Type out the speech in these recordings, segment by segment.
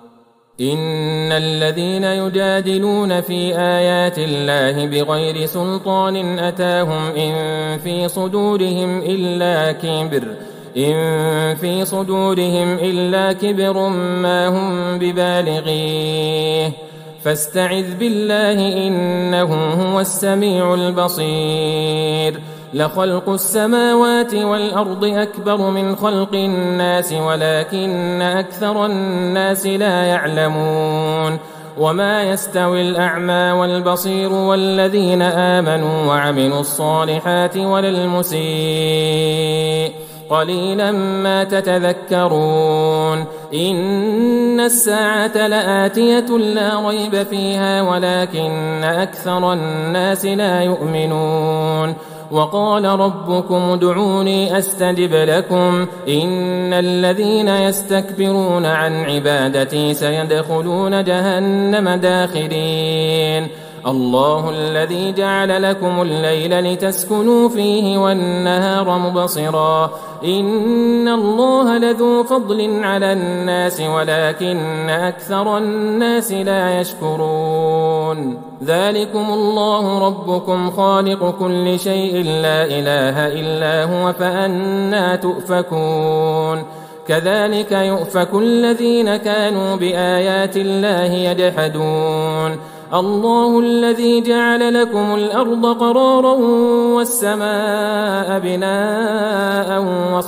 إن الذين يجادلون في آيات الله بغير سلطان أتاهم إن في صدورهم إلا كبر ما هم ببالغيه فاستعذ بالله إنه هو السميع البصير لخلق السماوات والأرض أكبر من خلق الناس ولكن أكثر الناس لا يعلمون وما يستوي الأعمى والبصير والذين آمنوا وعملوا الصالحات ولا المسيء قليلا ما تتذكرون إن الساعة لآتية لا ريب فيها ولكن أكثر الناس لا يؤمنون وقال ربكم ادعوني أستجب لكم إن الذين يستكبرون عن عبادتي سيدخلون جهنم داخرين الله الذي جعل لكم الليل لتسكنوا فيه والنهار مبصرا إن الله لذو فضل على الناس ولكن أكثر الناس لا يشكرون ذلكم الله ربكم خالق كل شيء لا إله إلا هو فأنى تؤفكون كذلك يؤفك الذين كانوا بآيات الله يجحدون الله الذي جعل لكم الأرض قرارا والسماء بناء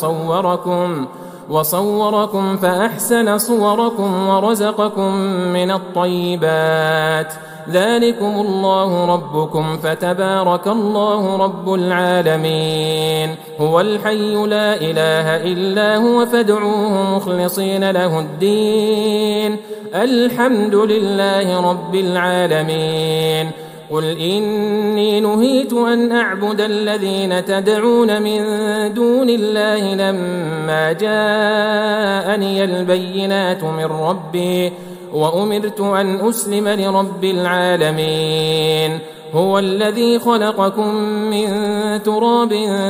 وصوركم فأحسن صوركم ورزقكم من الطيبات ذلكم الله ربكم فتبارك الله رب العالمين هو الحي لا إله إلا هو فادعوه مخلصين له الدين الحمد لله رب العالمين قل إني نهيت أن أعبد الذين تدعون من دون الله لما جاءني البينات من ربي وأمرت أن أسلم لرب العالمين هو الذي خلقكم من تراب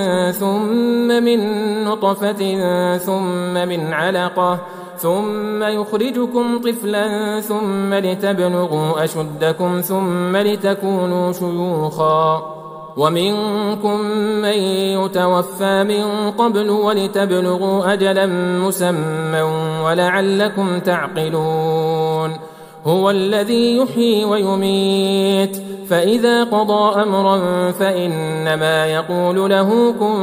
ثم من نطفة ثم من علقة ثم يخرجكم طفلا ثم لتبلغوا أشدكم ثم لتكونوا شيوخا ومنكم من يتوفى من قبل ولتبلغوا أجلا مسمى ولعلكم تعقلون هو الذي يحيي ويميت فإذا قضى أمرا فإنما يقول له كن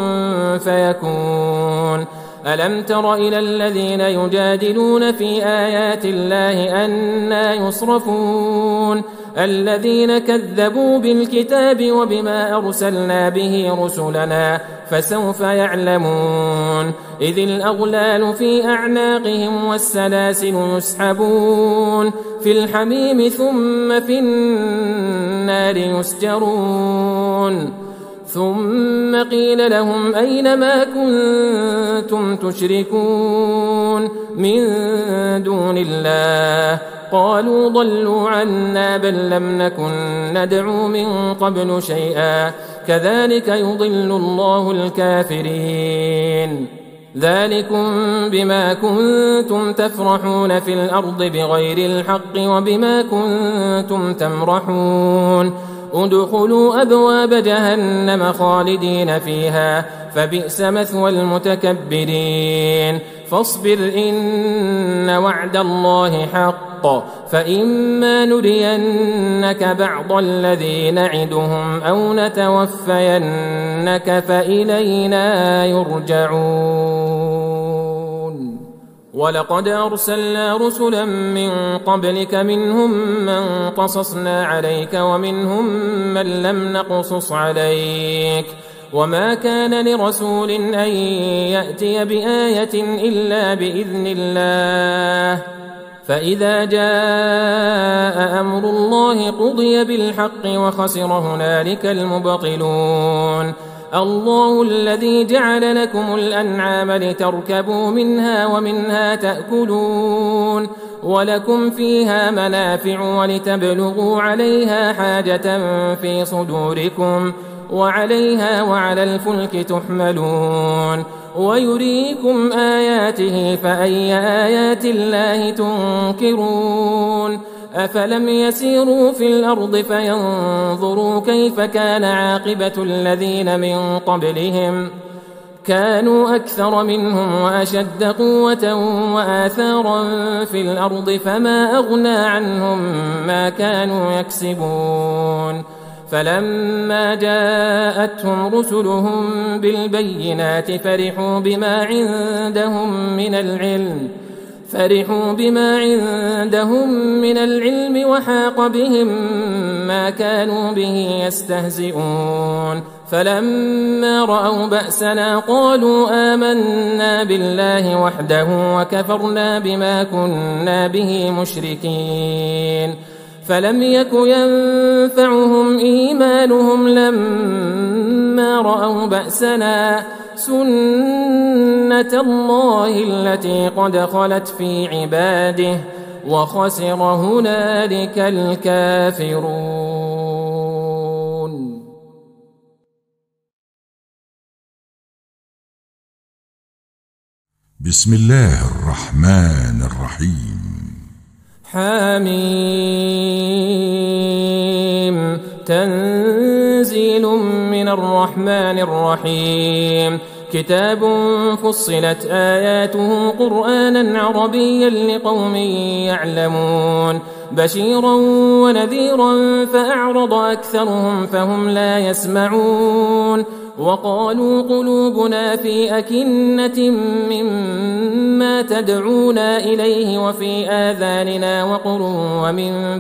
فيكون ألم تر إلى الذين يجادلون في آيات الله أنى يصرفون الذين كذبوا بالكتاب وبما أرسلنا به رسلنا فسوف يعلمون إذ الأغلال في أعناقهم والسلاسل يسحبون في الحميم ثم في النار يسجرون ثم قيل لهم أين ما كنتم تشركون من دون الله قالوا ضلوا عنا بل لم نكن ندعو من قبل شيئا كذلك يضل الله الكافرين ذلكم بما كنتم تفرحون في الأرض بغير الحق وبما كنتم تمرحون ادخلوا أبواب جهنم خالدين فيها فبئس مثوى المتكبرين فاصبر إن وعد الله حق فإما نرينك بعض الذي نعدهم أو نتوفينك فإلينا يرجعون ولقد أرسلنا رسلا من قبلك منهم من قصصنا عليك ومنهم من لم نقصص عليك وما كان لرسول أن يأتي بآية إلا بإذن الله فإذا جاء أمر الله قضي بالحق وخسر هنالك المبطلون الله الذي جعل لكم الأنعام لتركبوا منها ومنها تأكلون ولكم فيها منافع ولتبلغوا عليها حاجة في صدوركم وعليها وعلى الفلك تحملون ويريكم آياته فأي آيات الله تنكرون أفلم يسيروا في الأرض فينظروا كيف كان عاقبة الذين من قبلهم كانوا أكثر منهم وأشد قوة وآثارا في الأرض فما أغنى عنهم ما كانوا يكسبون فلما جاءتهم رسلهم بالبينات فرحوا بما عندهم من العلم وحاق بهم ما كانوا به يستهزئون فلما رأوا بأسنا قالوا آمنا بالله وحده وكفرنا بما كنا به مشركين فلم يك ينفعهم إيمانهم لما رأوا بأسنا سنة الله التي قد خلت في عباده وخسر هنالك الكافرون. بسم الله الرحمن الرحيم. حميم تنزيل من الرحمن الرحيم كتاب فصلت آياته قرآنا عربيا لقوم يعلمون بشيرا ونذيرا فأعرض أكثرهم فهم لا يسمعون وقالوا قلوبنا في أكنة مما تدعونا إليه وفي آذاننا وقر ومن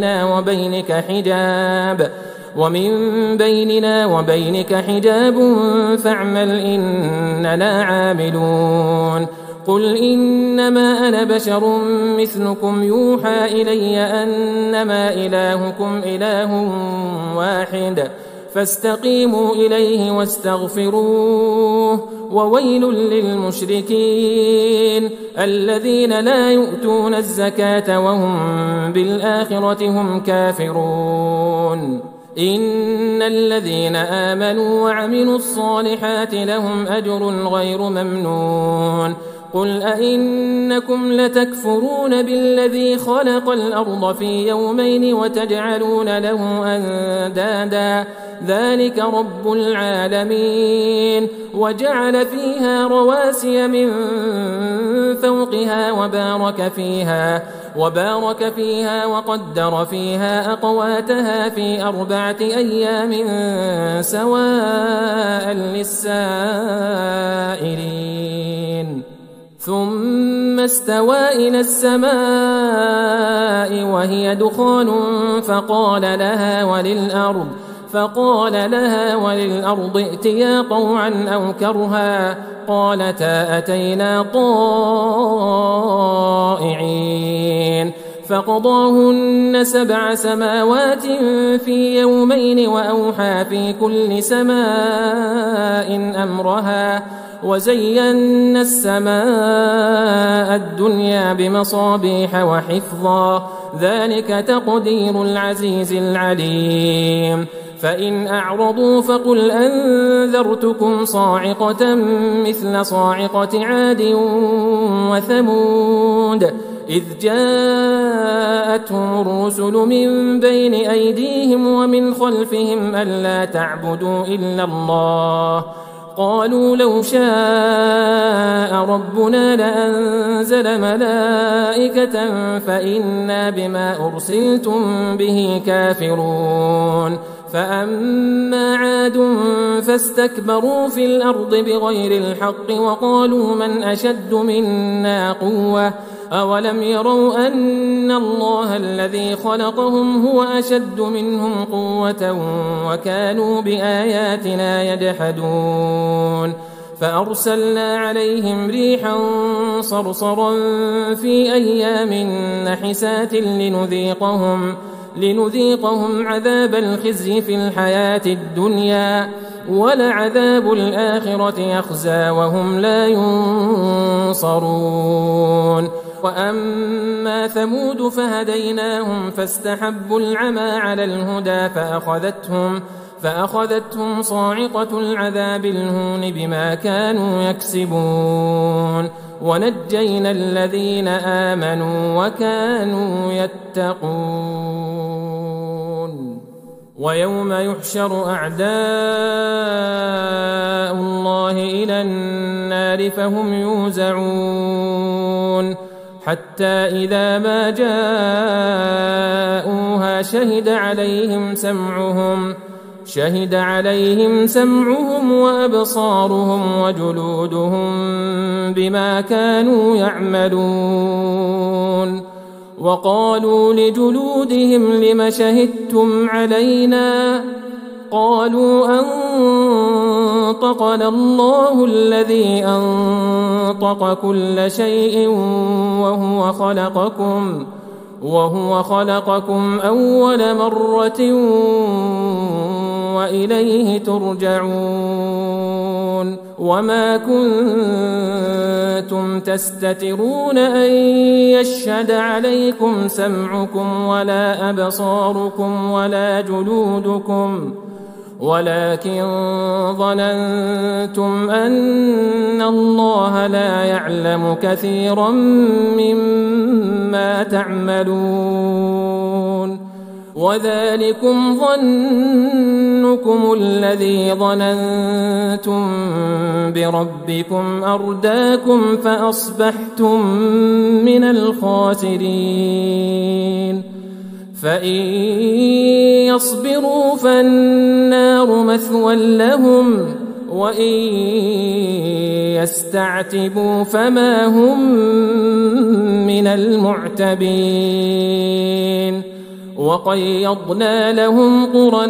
بيننا وبينك حجاب فاعمل إننا عاملون قل إنما أنا بشر مثلكم يوحى إلي أنما إلهكم إله واحد فاستقيموا إليه واستغفروه وويل للمشركين الذين لا يؤتون الزكاة وهم بالآخرة هم كافرون إن الذين آمنوا وعملوا الصالحات لهم أجر غير ممنون قل أئنكم لتكفرون بالذي خلق الأرض في يومين وتجعلون له أندادا ذلك رب العالمين وجعل فيها رواسي من فوقها وبارك فيها وقدر فيها أقواتها في 4 أيام سواء للسائلين ثم استوى إلى السماء وهي دخان فقال لها وللأرض ائتيا طوعا أو كرها قالتا أتينا طائعين فقضاهن 7 سماوات في يومين وأوحى في كل سماء أمرها وزينا السماء الدنيا بمصابيح وحفظا ذلك تقدير العزيز العليم فإن أعرضوا فقل أنذرتكم صاعقة مثل صاعقة عاد وثمود إذ جاءتهم الرسل من بين أيديهم ومن خلفهم ألا تعبدوا إلا الله قالوا لو شاء ربنا لأنزل ملائكة فإنا بما أرسلتم به كافرون فأما عاد فاستكبروا في الأرض بغير الحق وقالوا من أشد منا قوة أولم يروا أن الله الذي خلقهم هو أشد منهم قوة وكانوا بآياتنا يجحدون فأرسلنا عليهم ريحا صرصرا في أيام نحسات لنذيقهم عذاب الخزي في الحياة الدنيا ولعذاب الآخرة يخزى وهم لا ينصرون وأما فأخذتهم صاعقة العذاب الهون بما كانوا يكسبون ونجينا الذين آمنوا وكانوا يتقون. ويوم يحشر أعداء الله إلى النار فهم يوزعون حتى إذا ما جاءوها شهد عليهم سمعهم وأبصارهم وجلودهم بما كانوا يعملون. وقالوا لجلودهم لم شهدتم علينا؟ قالوا أنطقنا الله الذي أنطق كل شيء وهو خلقكم أول مرة وإليه ترجعون. وما كنتم تستترون أن يشهد عليكم سمعكم ولا أبصاركم ولا جلودكم ولكن ظننتم أن الله لا يعلم كثيرا مما تعملون. وذلكم ظنكم الذي ظننتم بربكم أرداكم فأصبحتم من الخاسرين. فإن يصبروا فالنار مثوى لهم وإن يستعتبوا فما هم من المعتبين. وقيضنا لهم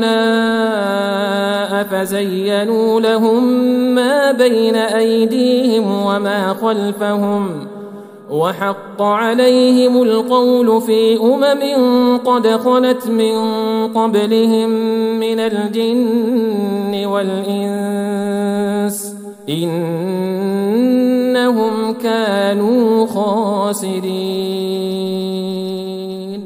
قرناء فزينوا لهم ما بين أيديهم وما خلفهم وحق عليهم القول في قد خلت من قبلهم من الجن والإنس إنهم كانوا خاسرين.